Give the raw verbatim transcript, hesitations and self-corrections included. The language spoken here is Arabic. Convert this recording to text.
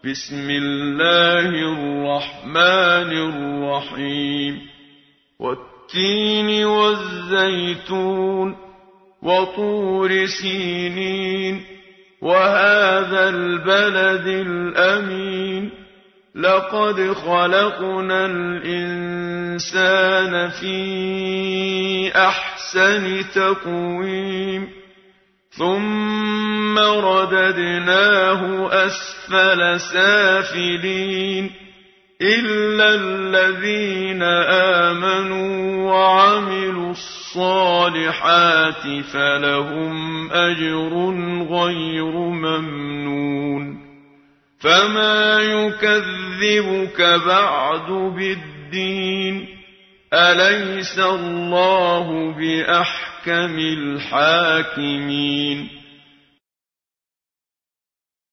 بسم الله الرحمن الرحيم والتين والزيتون وطور سينين وهذا البلد الأمين لقد خلقنا الإنسان في أحسن تقويم ثم رددناه أسفل سافلين إلا الذين آمنوا وعملوا الصالحات فلهم أجر غير ممنون فما يكذبك بعد بالدين أليس الله بأحكم الحاكمين